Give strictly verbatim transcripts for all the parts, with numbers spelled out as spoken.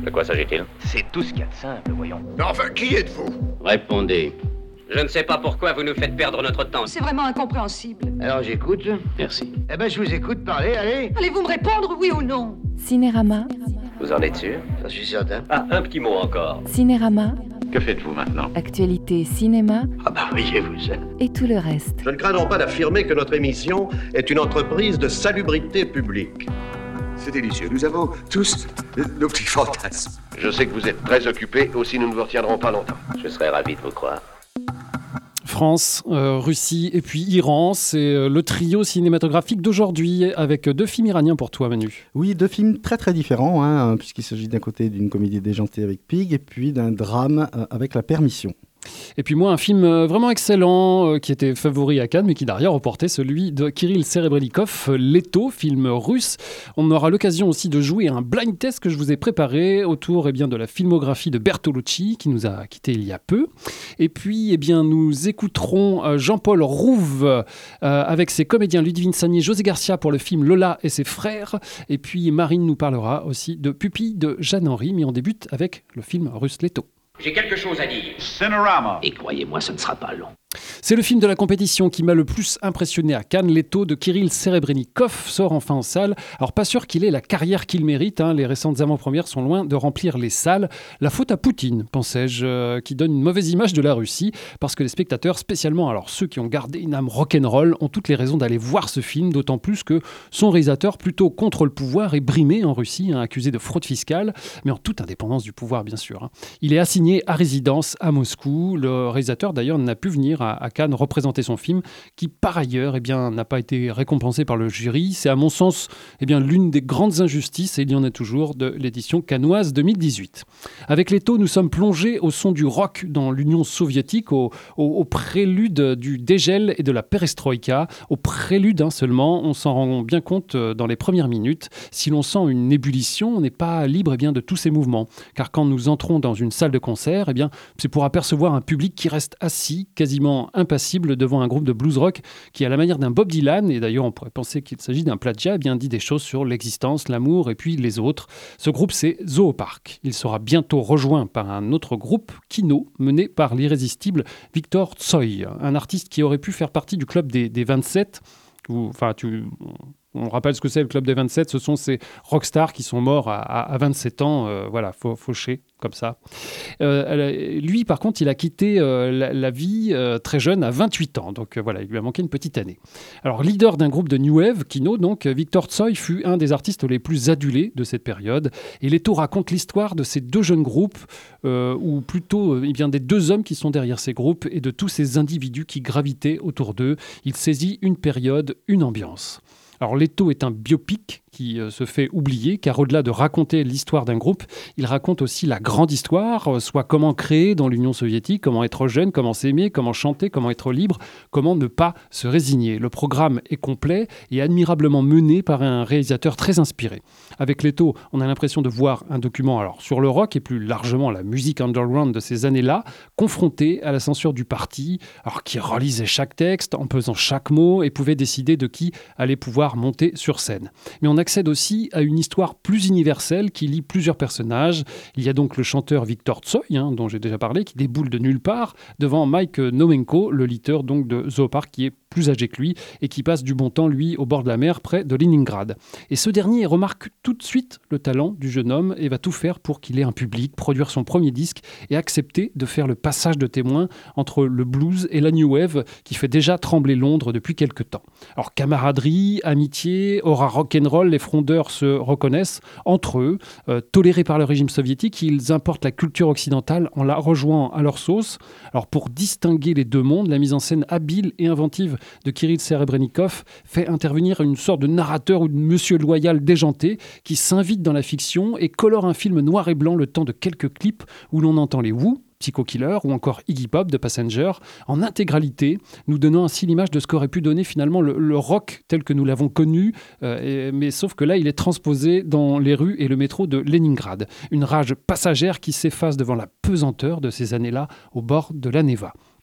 De quoi s'agit-il? C'est tout ce qu'il y a de simple, voyons. Mais enfin, qui êtes-vous? Répondez. Je ne sais pas pourquoi vous nous faites perdre notre temps. C'est vraiment incompréhensible. Alors j'écoute. Merci. Eh ben je vous écoute, parlez, allez. Allez-vous me répondre, oui ou non? Cinérama. Vous en êtes sûr? J'en suis certain. Ah, un petit mot encore. Cinérama. Que faites-vous maintenant? Actualité cinéma Ah bah voyez-vous ça. et tout le reste. Je ne crains donc pas d'affirmer que notre émission est une entreprise de salubrité publique. C'est délicieux. Nous avons tous nos petits fantasmes. Je sais que vous êtes très occupés, aussi nous ne vous retiendrons pas longtemps. Je serais ravi de vous croire. France, euh, Russie et puis Iran, c'est euh, le trio cinématographique d'aujourd'hui avec deux films iraniens pour toi, Manu. Oui, deux films très très différents, hein, puisqu'il s'agit d'un côté d'une comédie déjantée avec Pig et puis d'un drame euh, avec La Permission. Et puis moi, un film euh, vraiment excellent euh, qui était favori à Cannes, mais qui derrière remportait celui de Kirill Serebrennikov, euh, Leto, film russe. On aura l'occasion aussi de jouer à un blind test que je vous ai préparé autour eh bien, de la filmographie de Bertolucci, qui nous a quittés il y a peu. Et puis, eh bien, nous écouterons euh, Jean-Paul Rouve euh, avec ses comédiens Ludivine Sagné, José Garcia pour le film Lola et ses frères. Et puis Marine nous parlera aussi de Pupille de Jeanne-Henri, mais on débute avec le film russe Leto. J'ai quelque chose à dire. Cinerama. Et croyez-moi, ce ne sera pas long. C'est le film de la compétition qui m'a le plus impressionné à Cannes. Leto de Kirill Serebrennikov sort enfin en salle. Alors pas sûr qu'il ait la carrière qu'il mérite, hein. Les récentes avant-premières sont loin de remplir les salles. La faute à Poutine, pensais-je, euh, qui donne une mauvaise image de la Russie, parce que les spectateurs, spécialement alors ceux qui ont gardé une âme rock'n'roll, ont toutes les raisons d'aller voir ce film, d'autant plus que son réalisateur, plutôt contre le pouvoir, est brimé en Russie, hein, accusé de fraude fiscale, mais en toute indépendance du pouvoir bien sûr, hein. Il est assigné à résidence à Moscou. Le réalisateur d'ailleurs n'a pu venir à, à Cannes représenter son film, qui par ailleurs eh bien, n'a pas été récompensé par le jury. C'est à mon sens eh bien, l'une des grandes injustices, et il y en a toujours, de l'édition cannoise deux mille dix-huit. Avec Leto, nous sommes plongés au son du rock dans l'Union soviétique, au, au, au prélude du dégel et de la perestroïka, au prélude hein, seulement. On s'en rend bien compte dans les premières minutes. Si l'on sent une ébullition, on n'est pas libre eh bien, de tous ces mouvements, car quand nous entrons dans une salle de concert, eh bien, c'est pour apercevoir un public qui reste assis, quasiment impassible devant un groupe de blues rock qui, à la manière d'un Bob Dylan, et d'ailleurs on pourrait penser qu'il s'agit d'un plagiat, eh bien dit des choses sur l'existence, l'amour et puis les autres. Ce groupe, c'est Zoopark. Il sera bientôt rejoint par un autre groupe, Kino, mené par l'irrésistible Victor Tsoi, un artiste qui aurait pu faire partie du club des, des vingt-sept. Où, enfin, tu... On rappelle ce que c'est le club des vingt-sept, ce sont ces rockstars qui sont morts à, à, à vingt-sept ans, euh, voilà, fau- fauchés comme ça. Euh, lui, par contre, il a quitté euh, la, la vie euh, très jeune, à vingt-huit ans, donc euh, voilà, il lui a manqué une petite année. Alors, leader d'un groupe de New Wave, Kino, donc, Victor Tsoi fut un des artistes les plus adulés de cette période, et Leto raconte l'histoire de ces deux jeunes groupes, euh, ou plutôt euh, eh bien, des deux hommes qui sont derrière ces groupes, et de tous ces individus qui gravitaient autour d'eux. Il saisit une période, une ambiance. Alors Leto est un biopic qui euh, se fait oublier, car au-delà de raconter l'histoire d'un groupe, il raconte aussi la grande histoire, euh, soit comment créer dans l'Union soviétique, comment être jeune, comment s'aimer, comment chanter, comment être libre, comment ne pas se résigner. Le programme est complet et admirablement mené par un réalisateur très inspiré. Avec Leto, on a l'impression de voir un document alors, sur le rock et plus largement la musique underground de ces années-là, confronté à la censure du parti, alors qui relisait chaque texte en pesant chaque mot et pouvait décider de qui allait pouvoir monter sur scène. Mais on accède aussi à une histoire plus universelle qui lie plusieurs personnages. Il y a donc le chanteur Victor Tsoi, hein, dont j'ai déjà parlé, qui déboule de nulle part devant Mike Nomenko, le leader donc de Zoopark, qui est plus âgé que lui et qui passe du bon temps, lui, au bord de la mer, près de Leningrad. Et ce dernier remarque tout de suite le talent du jeune homme et va tout faire pour qu'il ait un public, produire son premier disque et accepter de faire le passage de témoin entre le blues et la new wave qui fait déjà trembler Londres depuis quelque temps. Alors camaraderie, amitié, aura rock'n'roll, les frondeurs se reconnaissent entre eux. Euh, tolérés par le régime soviétique, ils importent la culture occidentale en la rejoignant à leur sauce. Alors pour distinguer les deux mondes, la mise en scène habile et inventive de Kirill Serebrennikov fait intervenir une sorte de narrateur ou de monsieur loyal déjanté qui s'invite dans la fiction et colore un film noir et blanc le temps de quelques clips où l'on entend les Who, Psycho Killer ou encore Iggy Pop de Passenger en intégralité, nous donnant ainsi l'image de ce qu'aurait pu donner finalement le, le rock tel que nous l'avons connu, euh, et, mais sauf que là il est transposé dans les rues et le métro de Leningrad. Une rage passagère qui s'efface devant la pesanteur de ces années-là au bord de la Neva.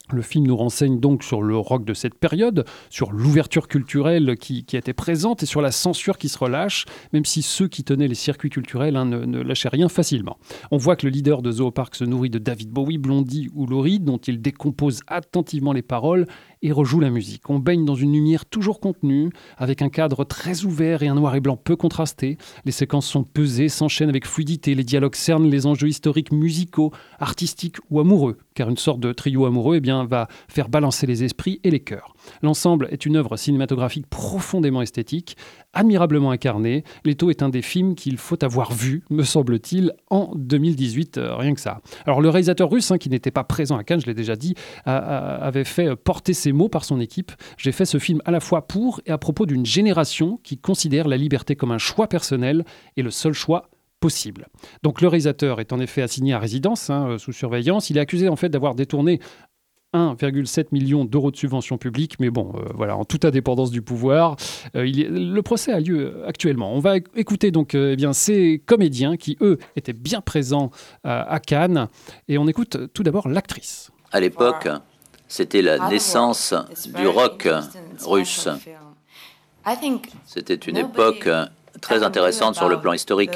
Le film nous renseigne donc sur le rock de cette période, sur l'ouverture culturelle qui, qui était présente et sur la censure qui se relâche, même si ceux qui tenaient les circuits culturels hein, ne, ne lâchaient rien facilement. On voit que le leader de Zoopark se nourrit de David Bowie, Blondie ou Lou Reed, dont il décompose attentivement les paroles et rejoue la musique. On baigne dans une lumière toujours contenue, avec un cadre très ouvert et un noir et blanc peu contrasté. Les séquences sont pesées, s'enchaînent avec fluidité, les dialogues cernent les enjeux historiques, musicaux, artistiques ou amoureux, car une sorte de trio amoureux eh bien, va faire balancer les esprits et les cœurs. L'ensemble est une œuvre cinématographique profondément esthétique, admirablement incarnée. Leto est un des films qu'il faut avoir vu, me semble-t-il, en deux mille dix-huit, euh, rien que ça. Alors le réalisateur russe, hein, qui n'était pas présent à Cannes, je l'ai déjà dit, a, a, avait fait porter ses mots par son équipe. J'ai fait ce film à la fois pour et à propos d'une génération qui considère la liberté comme un choix personnel et le seul choix possible. Donc le réalisateur est en effet assigné à résidence, hein, sous surveillance. Il est accusé en fait d'avoir détourné un virgule sept million d'euros de subventions publiques, mais bon, euh, voilà, en toute indépendance du pouvoir. Euh, il est, le procès a lieu actuellement. On va écouter donc euh, eh bien, ces comédiens qui, eux, étaient bien présents euh, à Cannes. Et on écoute tout d'abord l'actrice. À l'époque, c'était la naissance du rock russe. C'était une époque très intéressante sur le plan historique.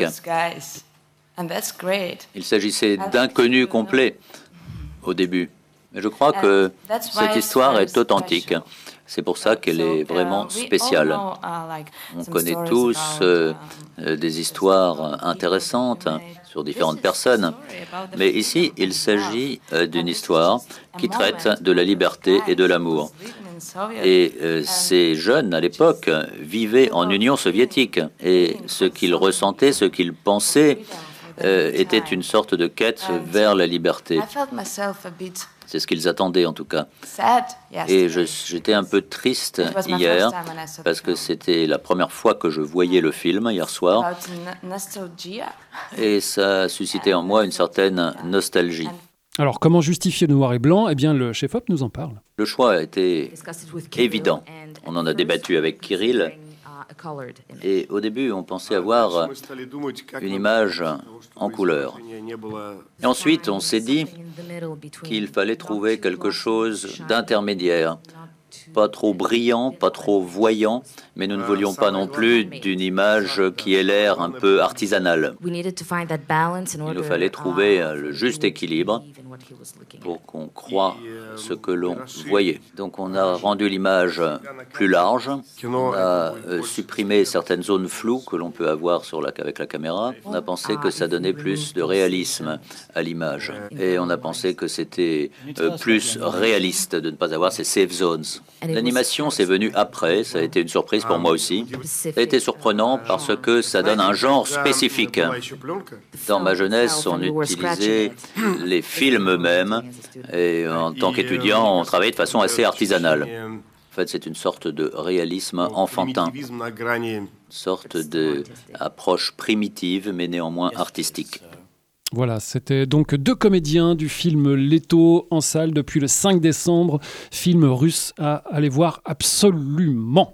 Il s'agissait d'inconnus complets au début. Mais je crois que cette histoire est authentique. C'est pour ça qu'elle est vraiment spéciale. On connaît tous euh, des histoires intéressantes sur différentes personnes. Mais ici, il s'agit euh, d'une histoire qui traite de la liberté et de l'amour. Et euh, ces jeunes, à l'époque, vivaient en Union soviétique. Et ce qu'ils ressentaient, ce qu'ils pensaient, euh, était une sorte de quête vers la liberté. C'est ce qu'ils attendaient en tout cas. Et je, j'étais un peu triste hier parce que c'était la première fois que je voyais le film hier soir. Et ça a suscité en moi une certaine nostalgie. Alors, comment justifier le noir et blanc ? Eh bien, le chef-op nous en parle. Le choix a été évident. On en a débattu avec Kirill. Et au début, on pensait avoir une image en couleur. Et ensuite, on s'est dit qu'il fallait trouver quelque chose d'intermédiaire. Pas trop brillant, pas trop voyant, mais nous ne voulions pas non plus d'une image qui ait l'air un peu artisanale. Il nous fallait trouver le juste équilibre pour qu'on croie ce que l'on voyait. Donc on a rendu l'image plus large, on a euh, supprimé certaines zones floues que l'on peut avoir sur la, avec la caméra. On a pensé que ça donnait plus de réalisme à l'image. Et on a pensé que c'était euh, plus réaliste de ne pas avoir ces safe zones. L'animation, c'est venu après, ça a été une surprise pour moi aussi. Ça a été surprenant parce que ça donne un genre spécifique. Dans ma jeunesse, on utilisait les films eux-mêmes et en tant qu'étudiant, on travaillait de façon assez artisanale. En fait, c'est une sorte de réalisme enfantin, une sorte d'approche primitive mais néanmoins artistique. Voilà, c'était donc deux comédiens du film Leto en salle depuis le cinq décembre, film russe à aller voir absolument.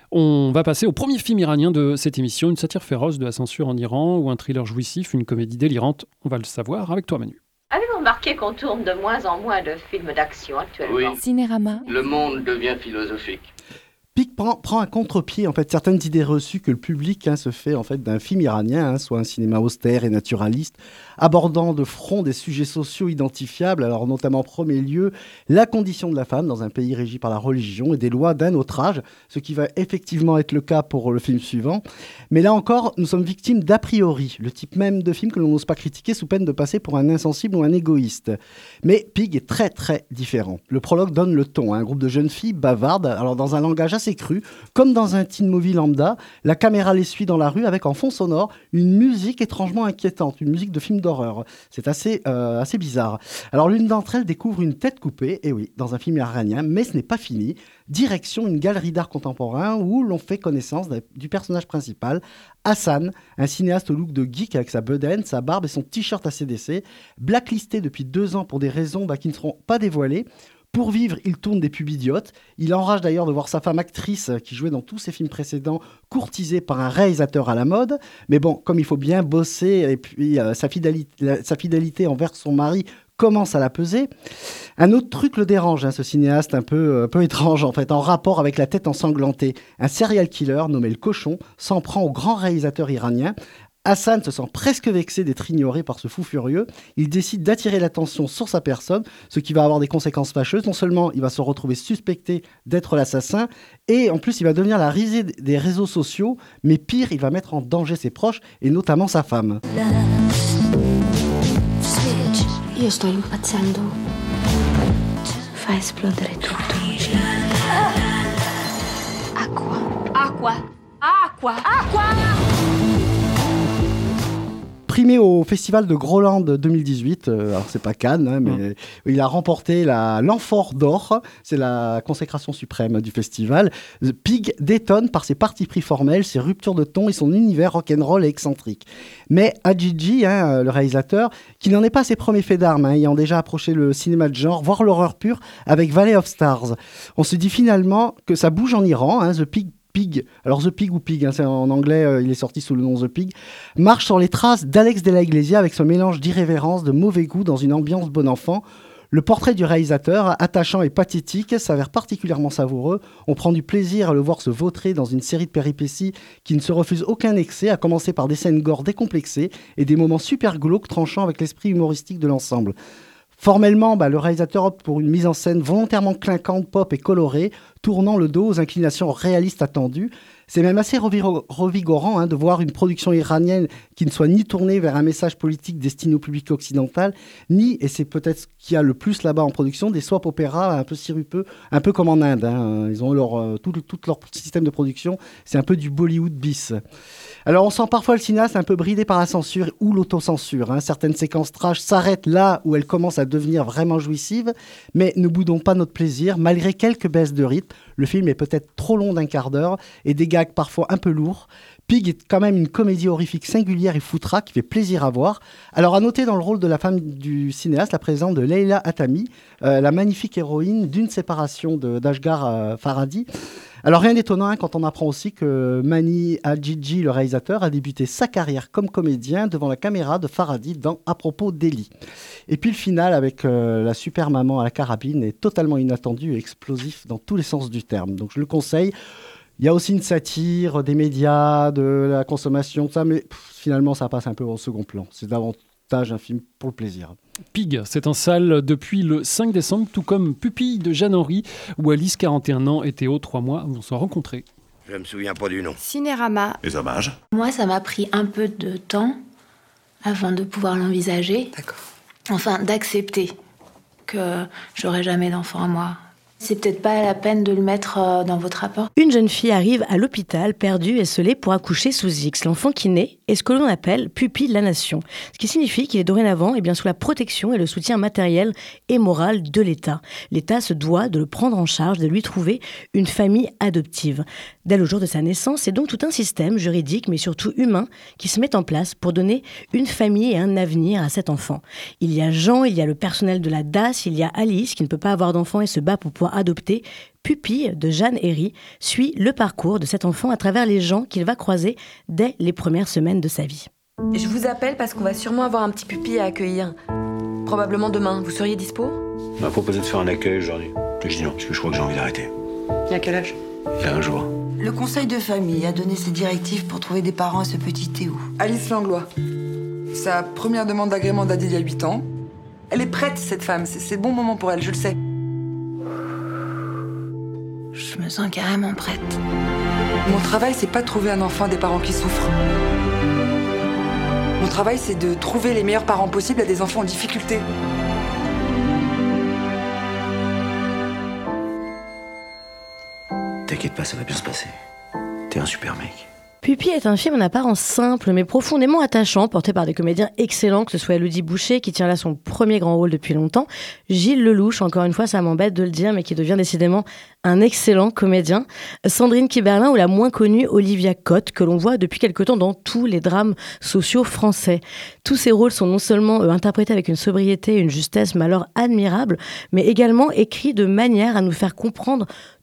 On va passer au premier film iranien de cette émission, une satire féroce de la censure en Iran ou un thriller jouissif, une comédie délirante. On va le savoir avec toi, Manu. Avez-vous remarqué qu'on tourne de moins en moins de films d'action actuellement ? Oui. Cinérama. Le monde devient philosophique. Pig prend, prend à contre-pied en fait certaines idées reçues que le public hein, se fait en fait d'un film iranien, hein, soit un cinéma austère et naturaliste, abordant de front des sujets sociaux identifiables, alors notamment en premier lieu la condition de la femme dans un pays régi par la religion et des lois d'un autre âge, ce qui va effectivement être le cas pour le film suivant. Mais là encore, nous sommes victimes d'a priori, le type même de film que l'on n'ose pas critiquer sous peine de passer pour un insensible ou un égoïste. Mais Pig est très très différent. Le prologue donne le ton, hein, un groupe de jeunes filles bavardent, alors dans un langage assez cru, comme dans un teen movie lambda, la caméra les suit dans la rue avec en fond sonore une musique étrangement inquiétante, une musique de film d'horreur. C'est assez, euh, assez bizarre. Alors l'une d'entre elles découvre une tête coupée, et oui, dans un film iranien, mais ce n'est pas fini. Direction une galerie d'art contemporain où l'on fait connaissance du personnage principal, Hassan, un cinéaste au look de geek avec sa bedaine, sa barbe et son t-shirt A C D C, blacklisté depuis deux ans pour des raisons bah, qui ne seront pas dévoilées. Pour vivre, il tourne des pubs idiotes. Il enrage d'ailleurs de voir sa femme actrice, qui jouait dans tous ses films précédents, courtisée par un réalisateur à la mode. Mais bon, comme il faut bien bosser, et puis euh, sa, fidélité, sa fidélité envers son mari commence à la peser. Un autre truc le dérange, hein, ce cinéaste un peu, un peu étrange en fait, en rapport avec la tête ensanglantée. Un serial killer nommé le Cochon s'en prend au grand réalisateur iranien. Hassan se sent presque vexé d'être ignoré par ce fou furieux. Il décide d'attirer l'attention sur sa personne, ce qui va avoir des conséquences fâcheuses. Non seulement il va se retrouver suspecté d'être l'assassin, et en plus il va devenir la risée des réseaux sociaux, mais pire, il va mettre en danger ses proches, et notamment sa femme. Io sto impazzendo. Fa esplodere tutto. Acqua. Acqua. Acqua. Acqua. Primé au festival de Groland deux mille dix-huit, euh, alors c'est pas Cannes, hein, mais mmh. il a remporté la, l'amphore d'or, c'est la consécration suprême du festival. The Pig détonne par ses partis pris formels, ses ruptures de ton et son univers rock'n'roll et excentrique. Mais Hadjidji, hein, le réalisateur, qui n'en est pas à ses premiers faits d'armes, hein, ayant déjà approché le cinéma de genre, voire l'horreur pure, avec Valley of Stars. On se dit finalement que ça bouge en Iran, hein, The Pig Pig, alors The Pig ou Pig, hein, c'est en anglais, euh, il est sorti sous le nom The Pig, marche sur les traces d'Alex de la Iglesia avec ce mélange d'irrévérence, de mauvais goût dans une ambiance bon enfant. Le portrait du réalisateur, attachant et pathétique, s'avère particulièrement savoureux. On prend du plaisir à le voir se vautrer dans une série de péripéties qui ne se refusent aucun excès, à commencer par des scènes gore décomplexées et des moments super glauques tranchant avec l'esprit humoristique de l'ensemble. Formellement, bah, le réalisateur opte pour une mise en scène volontairement clinquante, pop et colorée, tournant le dos aux inclinations réalistes attendues. C'est même assez revigorant hein, de voir une production iranienne qui ne soit ni tournée vers un message politique destiné au public occidental, ni, et c'est peut-être ce qu'il y a le plus là-bas en production, des soap opéras un peu sirupeux, un peu comme en Inde. Hein. Ils ont leur, euh, tout, tout leur système de production, c'est un peu du Bollywood bis. Alors on sent parfois le cinéaste un peu bridé par la censure ou l'autocensure. Hein. Certaines séquences trash s'arrêtent là où elles commencent à devenir vraiment jouissives, mais ne boudons pas notre plaisir. Malgré quelques baisses de rythme, le film est peut-être trop long d'un quart d'heure et des gags parfois un peu lourds. Pig est quand même une comédie horrifique singulière et foutraque qui fait plaisir à voir. Alors à noter dans le rôle de la femme du cinéaste la présence de Leila Hatami, euh, la magnifique héroïne d'une séparation de, d'Ashghar euh, Farhadi. Alors rien d'étonnant hein, quand on apprend aussi que Mani Hadjidji, le réalisateur, a débuté sa carrière comme comédien devant la caméra de Farhadi dans À propos d'Eli. Et puis le final avec euh, la super maman à la carabine est totalement inattendu et explosif dans tous les sens du terme. Donc je le conseille. Il y a aussi une satire des médias, de la consommation, tout ça, mais pff, finalement ça passe un peu au second plan. C'est davantage un film pour le plaisir. Pig, c'est en salle depuis le cinq décembre, tout comme Pupille de Jeanne-Henri, où Alice, quarante et un ans, et Théo, trois mois, vont se rencontrer. Je me souviens pas du nom. Cinérama. Les hommages. Moi, ça m'a pris un peu de temps avant de pouvoir l'envisager. D'accord. Enfin, d'accepter que j'aurai jamais d'enfant à moi. C'est peut-être pas la peine de le mettre euh, dans votre rapport. Une jeune fille arrive à l'hôpital, perdue et scellée pour accoucher sous X. L'enfant qui naît est ce que l'on appelle pupille de la nation. Ce qui signifie qu'il est dorénavant eh bien, sous la protection et le soutien matériel et moral de l'État. L'État se doit de le prendre en charge, de lui trouver une famille adoptive. Dès le jour de sa naissance, c'est donc tout un système juridique, mais surtout humain, qui se met en place pour donner une famille et un avenir à cet enfant. Il y a Jean, il y a le personnel de la D A S, il y a Alice, qui ne peut pas avoir d'enfant et se bat pour pouvoir adopter. Pupille de Jeanne Herry suit le parcours de cet enfant à travers les gens qu'il va croiser dès les premières semaines de sa vie. Je vous appelle parce qu'on va sûrement avoir un petit pupille à accueillir. Probablement demain. Vous seriez dispo ? On m'a proposé de faire un accueil aujourd'hui. Je dis non, parce que je crois que j'ai envie d'arrêter. Il y a quel âge ? Il y a un jour. Le conseil de famille a donné ses directives pour trouver des parents à ce petit Théo. Alice Langlois. Sa première demande d'agrément date d'il y a huit ans. Elle est prête, cette femme. C'est, c'est le bon moment pour elle, je le sais. Je me sens carrément prête. Mon travail, c'est pas de trouver un enfant à des parents qui souffrent. Mon travail, c'est de trouver les meilleurs parents possibles à des enfants en difficulté. T'inquiète pas, ça va bien se passer. T'es un super mec. Pupille est un film en apparence simple, mais profondément attachant, porté par des comédiens excellents, que ce soit Élodie Boucher, qui tient là son premier grand rôle depuis longtemps, Gilles Lelouch, encore une fois, ça m'embête de le dire, mais qui devient décidément un excellent comédien, Sandrine Kiberlin ou la moins connue Olivia Cotte, que l'on voit depuis quelque temps dans tous les drames sociaux français. Tous ces rôles sont non seulement euh, interprétés avec une sobriété et une justesse, mais alors admirable, mais également écrits de manière à nous faire comprendre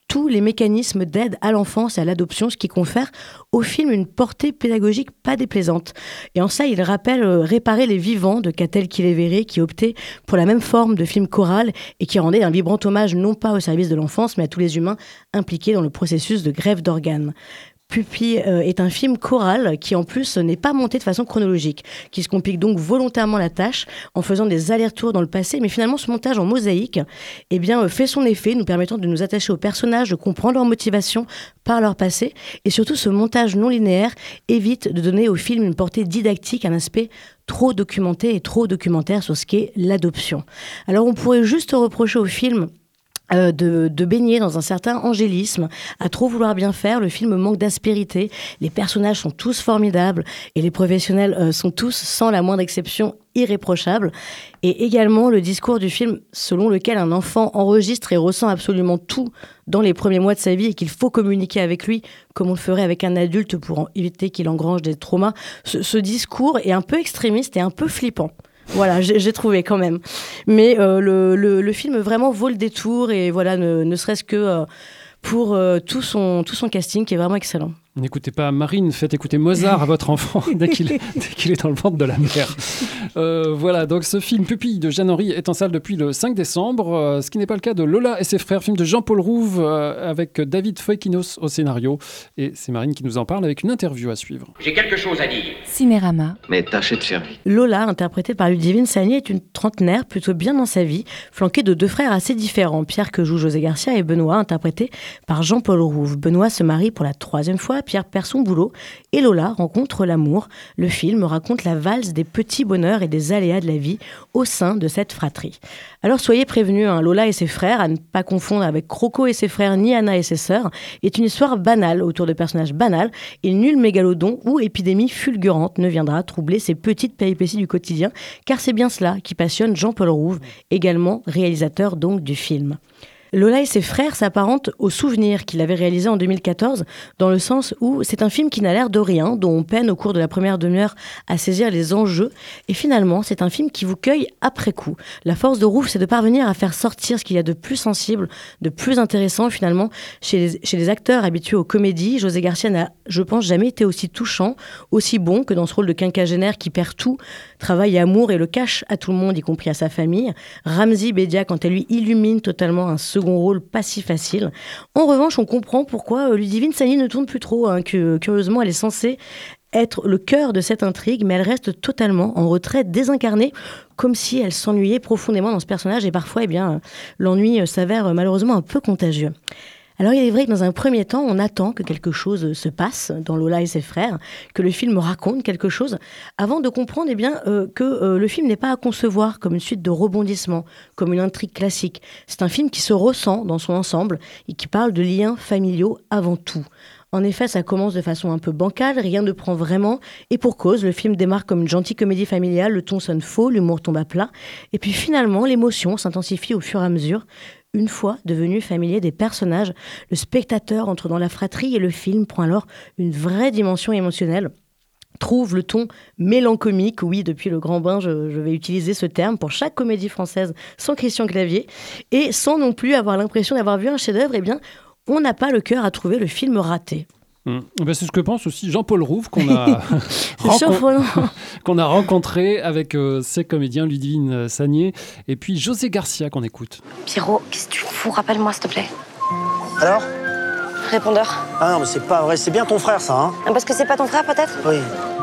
tous les mécanismes d'aide à l'enfance et à l'adoption, ce qui confère au film une portée pédagogique pas déplaisante. Et en ça, il rappelle euh, Réparer les vivants de Catel Kiléveré, qui optait pour la même forme de film choral et qui rendait un vibrant hommage non pas au service de l'enfance, mais à tous les humains impliqués dans le processus de greffe d'organes. Pupille euh, est un film choral qui en plus n'est pas monté de façon chronologique, qui se complique donc volontairement la tâche en faisant des allers-retours dans le passé, mais finalement ce montage en mosaïque eh bien, euh, fait son effet, nous permettant de nous attacher aux personnages, de comprendre leur motivation par leur passé, et surtout ce montage non linéaire évite de donner au film une portée didactique, un aspect trop documenté et trop documentaire sur ce qu'est l'adoption. Alors on pourrait juste reprocher au film Euh, de, de baigner dans un certain angélisme, à trop vouloir bien faire. Le film manque d'aspérité, les personnages sont tous formidables et les professionnels euh, sont tous, sans la moindre exception, irréprochables. Et également le discours du film selon lequel un enfant enregistre et ressent absolument tout dans les premiers mois de sa vie et qu'il faut communiquer avec lui comme on le ferait avec un adulte pour en éviter qu'il engrange des traumas. Ce, ce discours est un peu extrémiste et un peu flippant. Voilà, j'ai, j'ai trouvé quand même. Mais euh, le, le, le film vraiment vaut le détour et voilà, ne, ne serait-ce que euh, pour euh, tout, son, tout son casting qui est vraiment excellent. N'écoutez pas Marine, faites écouter Mozart à votre enfant dès qu'il est, dès qu'il est dans le ventre de la mère. Euh, voilà, donc ce film Pupille de Jeanne Henry est en salle depuis le cinq décembre, euh, ce qui n'est pas le cas de Lola et ses frères, film de Jean-Paul Rouve euh, avec David Foekinos au scénario. Et c'est Marine qui nous en parle avec une interview à suivre. J'ai quelque chose à dire. Cinérama. Mais tâchez de faire vite. Lola, interprétée par Ludivine Sagnier, est une trentenaire plutôt bien dans sa vie, flanquée de deux frères assez différents, Pierre que joue José Garcia et Benoît, interprété par Jean-Paul Rouve. Benoît se marie pour la troisième fois, Pierre perd son boulot et Lola rencontre l'amour. Le film raconte la valse des petits bonheurs et des aléas de la vie au sein de cette fratrie. Alors soyez prévenus, hein, Lola et ses frères, à ne pas confondre avec Croco et ses frères ni Anna et ses sœurs, est une histoire banale autour de personnages banals et nul mégalodon ou épidémie fulgurante ne viendra troubler ces petites péripéties du quotidien, car c'est bien cela qui passionne Jean-Paul Rouve, également réalisateur donc du film. Lola et ses frères s'apparentent au Souvenir qu'il avait réalisé en deux mille quatorze, dans le sens où c'est un film qui n'a l'air de rien, dont on peine au cours de la première demi-heure à saisir les enjeux, et finalement c'est un film qui vous cueille après coup. La force de Rouve, c'est de parvenir à faire sortir ce qu'il y a de plus sensible, de plus intéressant finalement chez les, chez les acteurs habitués aux comédies. José Garcia n'a, je pense, jamais été aussi touchant, aussi bon que dans ce rôle de quinquagénaire qui perd tout, travail et amour et le cache à tout le monde, y compris à sa famille. Ramzy Bedia, quant à lui, illumine totalement un second rôle pas si facile. En revanche, on comprend pourquoi Ludivine Sagnier ne tourne plus trop, hein, que curieusement, elle est censée être le cœur de cette intrigue, mais elle reste totalement en retrait, désincarnée, comme si elle s'ennuyait profondément dans ce personnage, et parfois, eh bien, l'ennui s'avère malheureusement un peu contagieux. Alors il est vrai que dans un premier temps, on attend que quelque chose se passe dans Lola et ses frères, que le film raconte quelque chose, avant de comprendre eh bien, euh, que euh, le film n'est pas à concevoir comme une suite de rebondissements, comme une intrigue classique. C'est un film qui se ressent dans son ensemble et qui parle de liens familiaux avant tout. En effet, ça commence de façon un peu bancale, rien ne prend vraiment, et pour cause, le film démarre comme une gentille comédie familiale, le ton sonne faux, l'humour tombe à plat, et puis finalement, l'émotion s'intensifie au fur et à mesure. Une fois devenu familier des personnages, le spectateur entre dans la fratrie et le film prend alors une vraie dimension émotionnelle, trouve le ton mélancolique, oui, depuis Le Grand Bain, je, je vais utiliser ce terme pour chaque comédie française sans Christian Clavier, et sans non plus avoir l'impression d'avoir vu un chef-d'œuvre, eh bien, on n'a pas le cœur à trouver le film raté. Mmh. Ben c'est ce que pense aussi Jean-Paul Rouve qu'on a, rencon- qu'on a rencontré avec euh, ses comédiens Ludivine Sagnier et puis José Garcia qu'on écoute. Pierrot, qu'est-ce que tu fous? Rappelle-moi s'il te plaît. Alors? Répondeur. Ah non mais c'est pas vrai, c'est bien ton frère ça, hein? Parce que c'est pas ton frère peut-être? Oui.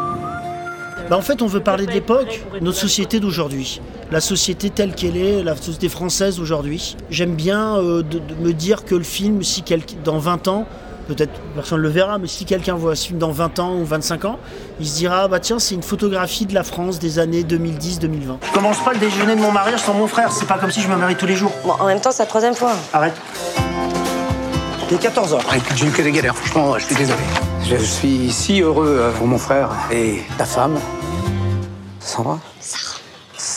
Bah en fait on veut parler de l'époque, notre société d'aujourd'hui. La société telle qu'elle est, la société française d'aujourd'hui. J'aime bien euh, de, de me dire que le film, si quel- dans vingt ans, peut-être personne ne le verra, mais si quelqu'un voit ce film dans vingt ans ou vingt-cinq ans, il se dira, bah tiens, c'est une photographie de la France des années deux mille dix deux mille vingt. Je commence pas le déjeuner de mon mariage sans mon frère, c'est pas comme si je me marie tous les jours. Bon, en même temps, c'est la troisième fois. Arrête. Il est quatorze heures. Ah, écoute, j'ai eu que des galères, franchement, je suis désolé. Je suis si heureux pour mon frère et ta femme. Sandra ? Sarah. Sarah ?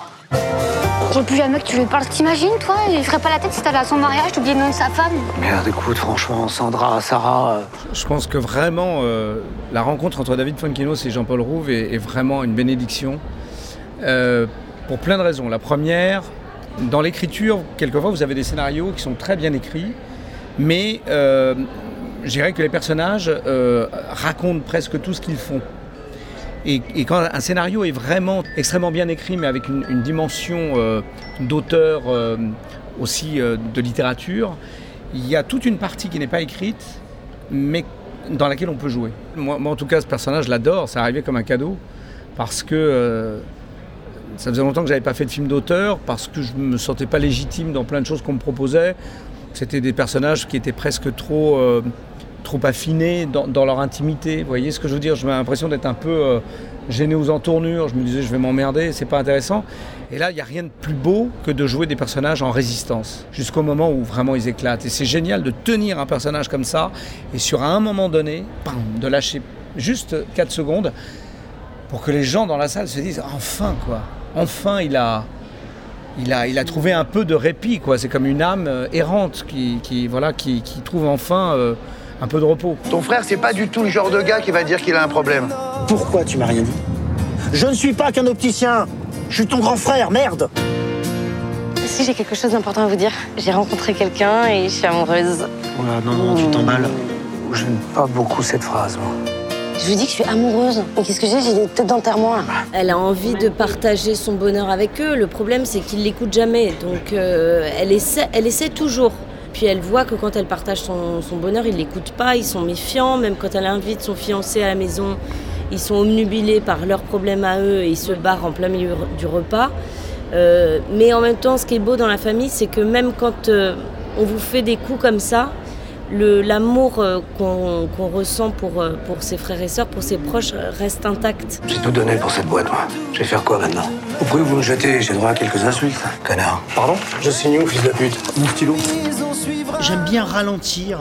Je veux plus jamais que tu lui parles. T'imagines, toi? Il ferait pas la tête si t'allais à son mariage, t'oubliais le nom de sa femme. Merde, écoute, franchement, Sandra, Sarah... Euh... Je pense que vraiment, euh, la rencontre entre David Foekinos et Jean-Paul Rouve est, est vraiment une bénédiction. Euh, pour plein de raisons. La première, dans l'écriture, quelquefois, vous avez des scénarios qui sont très bien écrits, Mais euh, je dirais que les personnages euh, racontent presque tout ce qu'ils font. Et, et quand un scénario est vraiment extrêmement bien écrit, mais avec une, une dimension euh, d'auteur, euh, aussi euh, de littérature, il y a toute une partie qui n'est pas écrite, mais dans laquelle on peut jouer. Moi, moi en tout cas, ce personnage, je l'adore, c'est arrivé comme un cadeau, parce que euh, ça faisait longtemps que je n'avais pas fait de film d'auteur, parce que je ne me sentais pas légitime dans plein de choses qu'on me proposait. C'était des personnages qui étaient presque trop, euh, trop affinés dans, dans leur intimité. Vous voyez ce que je veux dire ? J'avais l'impression d'être un peu euh, gêné aux entournures. Je me disais, je vais m'emmerder, c'est pas intéressant. Et là, il n'y a rien de plus beau que de jouer des personnages en résistance, jusqu'au moment où vraiment ils éclatent. Et c'est génial de tenir un personnage comme ça, et sur un moment donné, bam, de lâcher juste quatre secondes, pour que les gens dans la salle se disent, enfin quoi, enfin il a... Il a, il a trouvé un peu de répit, quoi. C'est comme une âme euh, errante qui, qui, voilà, qui, qui trouve enfin euh, un peu de repos. Ton frère, c'est pas du tout le genre de gars qui va dire qu'il a un problème. Pourquoi tu m'as rien dit ? Je ne suis pas qu'un opticien. Je suis ton grand frère, merde. Si j'ai quelque chose d'important à vous dire, j'ai rencontré quelqu'un et je suis amoureuse. Voilà, non, non, tu t'emballes. J'aime pas beaucoup cette phrase, moi. Je lui dis que je suis amoureuse. Mais qu'est-ce que j'ai ? J'ai des têtes d'enterrement, là. Elle a envie de partager son bonheur avec eux. Le problème, c'est qu'ils ne l'écoutent jamais. Donc, euh, elle, essaie, elle essaie toujours. Puis elle voit que quand elle partage son, son bonheur, ils ne l'écoutent pas. Ils sont méfiants. Même quand elle invite son fiancé à la maison, ils sont obnubilés par leurs problèmes à eux et ils se barrent en plein milieu du repas. Euh, mais en même temps, ce qui est beau dans la famille, c'est que même quand euh, on vous fait des coups comme ça, Le, l'amour euh, qu'on, qu'on ressent pour, euh, pour ses frères et sœurs, pour ses proches, euh, reste intact. J'ai tout donné pour cette boîte, moi. Je vais faire quoi maintenant ? Vous pouvez vous me jeter, j'ai droit à quelques insultes. Connard. Pardon ? Je signe où, fils de pute ? Mon stylo. J'aime bien ralentir.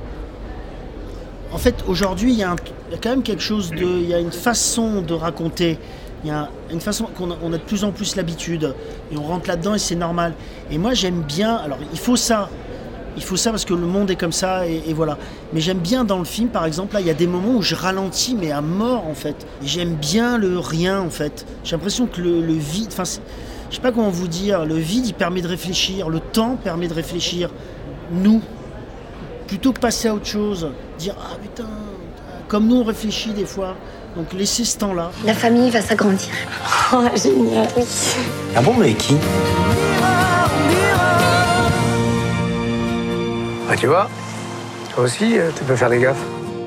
En fait, aujourd'hui, il y, y a quand même quelque chose de... Il y a une façon de raconter. Il y a une façon qu'on a, on a de plus en plus l'habitude. Et on rentre là-dedans et c'est normal. Et moi, j'aime bien... Alors, il faut ça. Il faut ça parce que le monde est comme ça et, et voilà. Mais j'aime bien dans le film, par exemple, là, il y a des moments où je ralentis, mais à mort, en fait. Et j'aime bien le rien, en fait. J'ai l'impression que le, le vide... Enfin, je sais pas comment vous dire. Le vide, il permet de réfléchir. Le temps permet de réfléchir. Nous, plutôt que passer à autre chose, dire « Ah, putain !» Comme nous, on réfléchit des fois. Donc, laissez ce temps-là. La famille va s'agrandir. Oh, génial, oui. Ah bon, mais qui ? Ah, tu vois, toi aussi, tu peux faire des gaffes.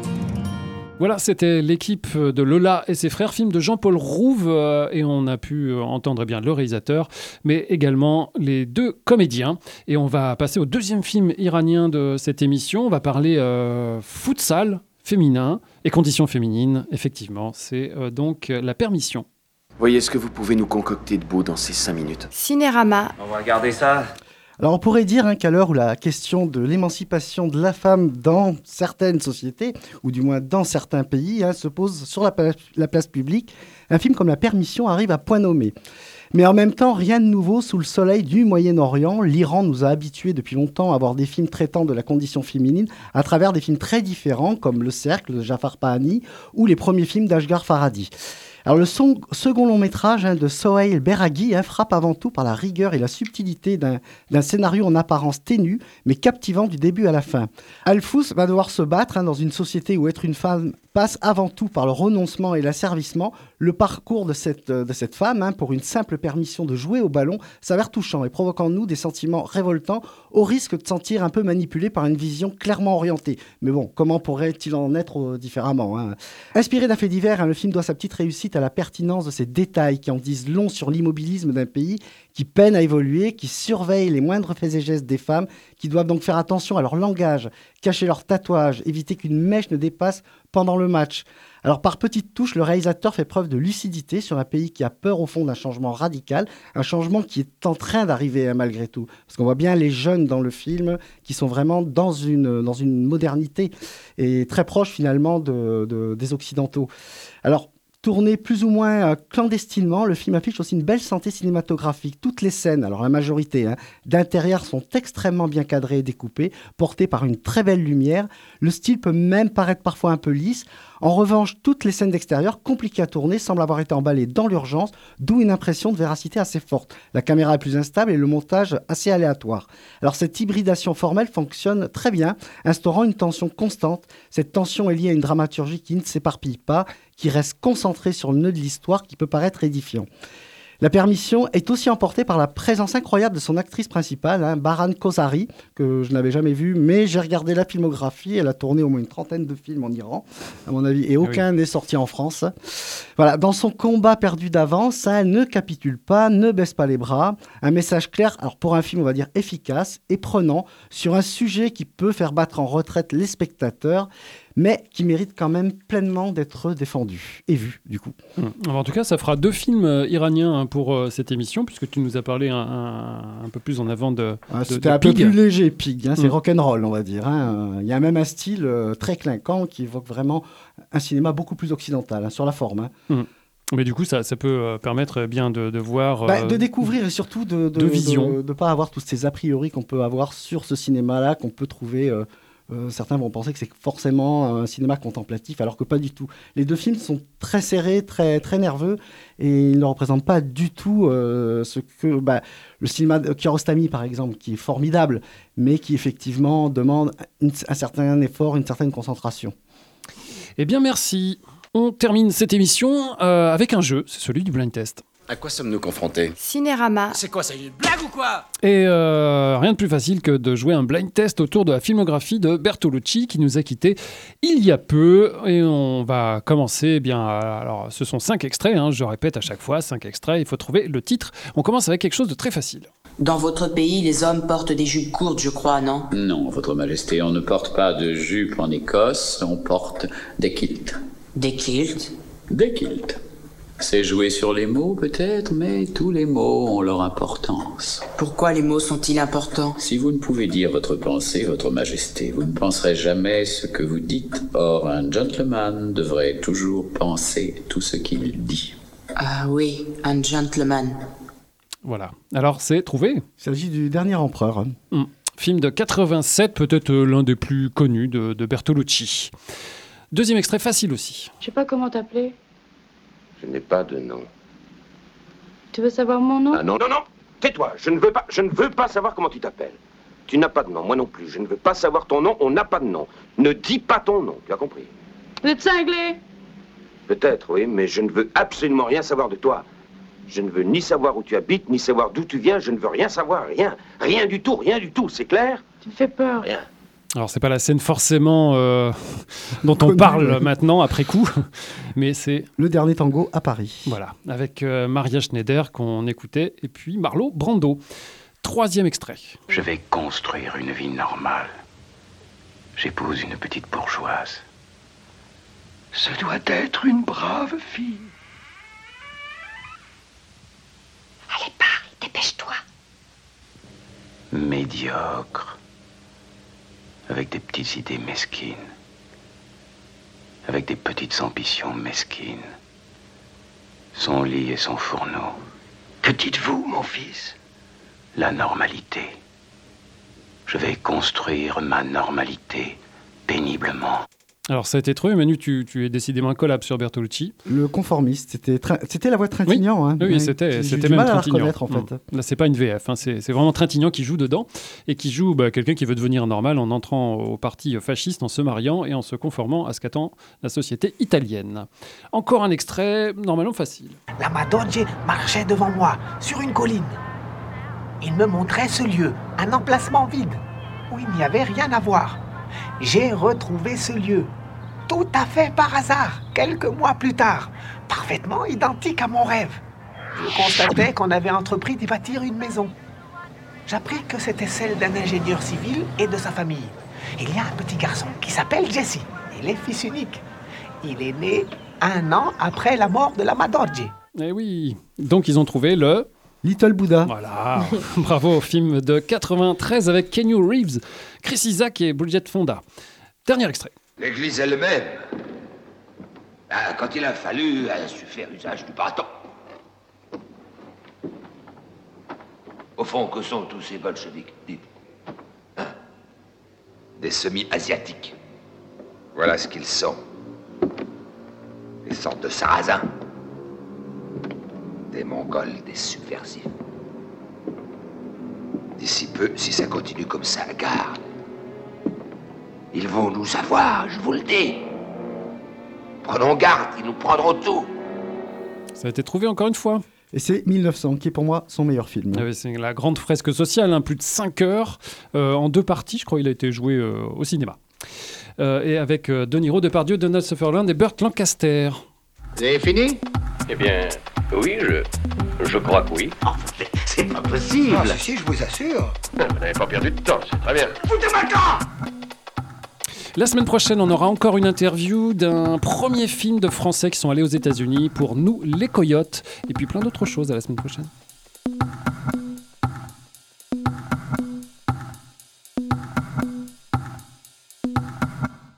Voilà, c'était l'équipe de Lola et ses frères, film de Jean-Paul Rouve, euh, et on a pu entendre eh bien le réalisateur, mais également les deux comédiens. Et on va passer au deuxième film iranien de cette émission. On va parler euh, futsal féminin et conditions féminines. Effectivement, c'est euh, donc la permission. Voyez ce que vous pouvez nous concocter de beau dans ces cinq minutes. Cinérama. On va regarder ça. Alors on pourrait dire hein, qu'à l'heure où la question de l'émancipation de la femme dans certaines sociétés, ou du moins dans certains pays, hein, se pose sur la place, la place publique, un film comme La Permission arrive à point nommé. Mais en même temps, rien de nouveau sous le soleil du Moyen-Orient. L'Iran nous a habitués depuis longtemps à voir des films traitant de la condition féminine à travers des films très différents, comme Le Cercle de Jafar Pahani ou les premiers films d'Ashghar Farhadi. Alors le son, second long métrage hein, de Sohail Berragui hein, frappe avant tout par la rigueur et la subtilité d'un, d'un scénario en apparence ténu, mais captivant du début à la fin. Al-Fous va devoir se battre hein, dans une société où être une femme passe avant tout par le renoncement et l'asservissement. Le parcours de cette, de cette femme, hein, pour une simple permission de jouer au ballon, s'avère touchant et provoque en nous des sentiments révoltants, au risque de sentir un peu manipulé par une vision clairement orientée. Mais bon, comment pourrait-il en être euh, différemment hein ? Inspiré d'un fait divers, hein, le film doit sa petite réussite à la pertinence de ces détails qui en disent long sur l'immobilisme d'un pays qui peine à évoluer, qui surveille les moindres faits et gestes des femmes, qui doivent donc faire attention à leur langage, cacher leurs tatouages, éviter qu'une mèche ne dépasse pendant le match. Alors par petites touches, le réalisateur fait preuve de lucidité sur un pays qui a peur au fond d'un changement radical, un changement qui est en train d'arriver hein, malgré tout. Parce qu'on voit bien les jeunes dans le film qui sont vraiment dans une, dans une modernité et très proche finalement de, de, des Occidentaux. Alors tourné plus ou moins euh, clandestinement, le film affiche aussi une belle santé cinématographique. Toutes les scènes, alors la majorité, hein, d'intérieur sont extrêmement bien cadrées et découpées, portées par une très belle lumière. Le style peut même paraître parfois un peu lisse. En revanche, toutes les scènes d'extérieur, compliquées à tourner, semblent avoir été emballées dans l'urgence, d'où une impression de véracité assez forte. La caméra est plus instable et le montage assez aléatoire. Alors cette hybridation formelle fonctionne très bien, instaurant une tension constante. Cette tension est liée à une dramaturgie qui ne s'éparpille pas, qui reste concentrée sur le nœud de l'histoire qui peut paraître édifiant. La permission est aussi emportée par la présence incroyable de son actrice principale, hein, Baran Kozari, que je n'avais jamais vue, mais j'ai regardé la filmographie. Elle a tourné au moins une trentaine de films en Iran, à mon avis, et aucun oui. n'est sorti en France. Voilà, dans son combat perdu d'avance, hein, elle ne capitule pas, ne baisse pas les bras. Un message clair, alors pour un film, on va dire efficace et prenant, sur un sujet qui peut faire battre en retraite les spectateurs, mais qui mérite quand même pleinement d'être défendu et vu, du coup. Mmh. En tout cas, ça fera deux films euh, iraniens hein, pour euh, cette émission, puisque tu nous as parlé un, un, un peu plus en avant de, ah, de C'était de un Pig. peu plus léger, Pig. Hein, c'est mmh. rock'n'roll, on va dire. Hein. Il y a même un style euh, très clinquant qui évoque vraiment un cinéma beaucoup plus occidental, hein, sur la forme. Hein. Mmh. Mais du coup, ça, ça peut euh, permettre bien de, de voir... Euh, bah, de découvrir et surtout de de vision. De ne pas avoir tous ces a priori qu'on peut avoir sur ce cinéma-là, qu'on peut trouver... Euh, Euh, certains vont penser que c'est forcément un cinéma contemplatif, alors que pas du tout. Les deux films sont très serrés, très, très nerveux, et ils ne représentent pas du tout euh, ce que... Bah, le cinéma de Kiarostami, par exemple, qui est formidable, mais qui effectivement demande une, un certain effort, une certaine concentration. Eh bien, merci. On termine cette émission euh, avec un jeu, c'est celui du blind test. À quoi sommes-nous confrontés ? Cinérama. C'est quoi, ça, une blague ou quoi ? Et euh, rien de plus facile que de jouer un blind test autour de la filmographie de Bertolucci qui nous a quittés il y a peu. Et on va commencer, eh bien, alors ce sont cinq extraits, hein, je répète à chaque fois, cinq extraits, il faut trouver le titre. On commence avec quelque chose de très facile. Dans votre pays, les hommes portent des jupes courtes, je crois, non ? Non, Votre Majesté, on ne porte pas de jupe en Écosse, on porte des kilts. Des kilts ? Des kilts. C'est jouer sur les mots peut-être, mais tous les mots ont leur importance. Pourquoi les mots sont-ils importants ? Si vous ne pouvez dire votre pensée, Votre Majesté, vous ne penserez jamais ce que vous dites. Or, un gentleman devrait toujours penser tout ce qu'il dit. Ah oui, un gentleman. Voilà. Alors, c'est trouvé. Il s'agit du Dernier Empereur. Mmh. Film de quatre-vingt-sept, peut-être l'un des plus connus de, de Bertolucci. Deuxième extrait, facile aussi. Je sais pas comment t'appeler. Je n'ai pas de nom. Tu veux savoir mon nom ? Ah non, non, non. Tais-toi. Je ne veux pas, je ne veux pas savoir comment tu t'appelles. Tu n'as pas de nom, moi non plus. Je ne veux pas savoir ton nom, on n'a pas de nom. Ne dis pas ton nom, tu as compris ? Vous êtes cinglé ? Peut-être, oui, mais je ne veux absolument rien savoir de toi. Je ne veux ni savoir où tu habites, ni savoir d'où tu viens. Je ne veux rien savoir, rien. Rien du tout, rien du tout, c'est clair ? Tu me fais peur. Rien. Alors, c'est pas la scène forcément euh, dont on parle maintenant, après coup, mais c'est... Le Dernier Tango à Paris. Voilà, avec euh, Maria Schneider qu'on écoutait, et puis Marlon Brando. Troisième extrait. Je vais construire une vie normale. J'épouse une petite bourgeoise. Ce doit être une brave fille. Allez, parle, dépêche-toi. Médiocre. Avec des petites idées mesquines. Avec des petites ambitions mesquines. Son lit et son fourneau. Que dites-vous, mon fils ? La normalité. Je vais construire ma normalité péniblement. Alors, ça a été trouvé. Manu, tu, tu es décidément incollable sur Bertolucci. Le conformiste, c'était, tra... c'était la voix de Trintignant. Oui, hein. oui c'était, J'ai c'était du même mal à la Trintignant. reconnaître, en fait. Mmh. Là, c'est pas une V F, hein. c'est, c'est vraiment Trintignant qui joue dedans et qui joue bah, quelqu'un qui veut devenir normal en entrant au parti fasciste, en se mariant et en se conformant à ce qu'attend la société italienne. Encore un extrait, normalement facile. La Madogge marchait devant moi, sur une colline. Il me montrait ce lieu, un emplacement vide, où il n'y avait rien à voir. J'ai retrouvé ce lieu. Tout à fait par hasard, quelques mois plus tard, parfaitement identique à mon rêve. Je constatais qu'on avait entrepris d'y bâtir une maison. J'appris que c'était celle d'un ingénieur civil et de sa famille. Il y a un petit garçon qui s'appelle Jesse. Il est fils unique. Il est né un an après la mort de la Madogge. Eh oui, donc ils ont trouvé le... Little Buddha. Voilà, bravo, film de quatre-vingt-treize avec Keanu Reeves, Chris Isaak et Bridget Fonda. Dernier extrait. L'église elle-même, ah, quand il a fallu, elle a su faire usage du bâton. Au fond, que sont tous ces bolcheviks, dites hein? Des semi-asiatiques. Voilà ce qu'ils sont. sorte de sarrasins. Des Mongols, des subversifs. D'ici peu, si ça continue comme ça, garde. Ils vont nous avoir, je vous le dis. Prenons garde, ils nous prendront tout. Ça a été trouvé encore une fois. Et c'est mille neuf cents qui est pour moi son meilleur film. Ah oui, c'est la grande fresque sociale, hein, plus de cinq heures, euh, en deux parties, je crois qu'il a été joué euh, au cinéma. Euh, et avec euh, De Niro, Depardieu, Donald Sutherland et Burt Lancaster. Vous avez fini? Eh bien, oui, je, je crois que oui. Oh, c'est pas possible. Ah, si, si, je vous assure. Vous n'avez pas perdu de temps, c'est très bien. Foutez-moi le camp! La semaine prochaine, on aura encore une interview d'un premier film de Français qui sont allés aux États-Unis pour Nous, les Coyotes, et puis plein d'autres choses. À la semaine prochaine.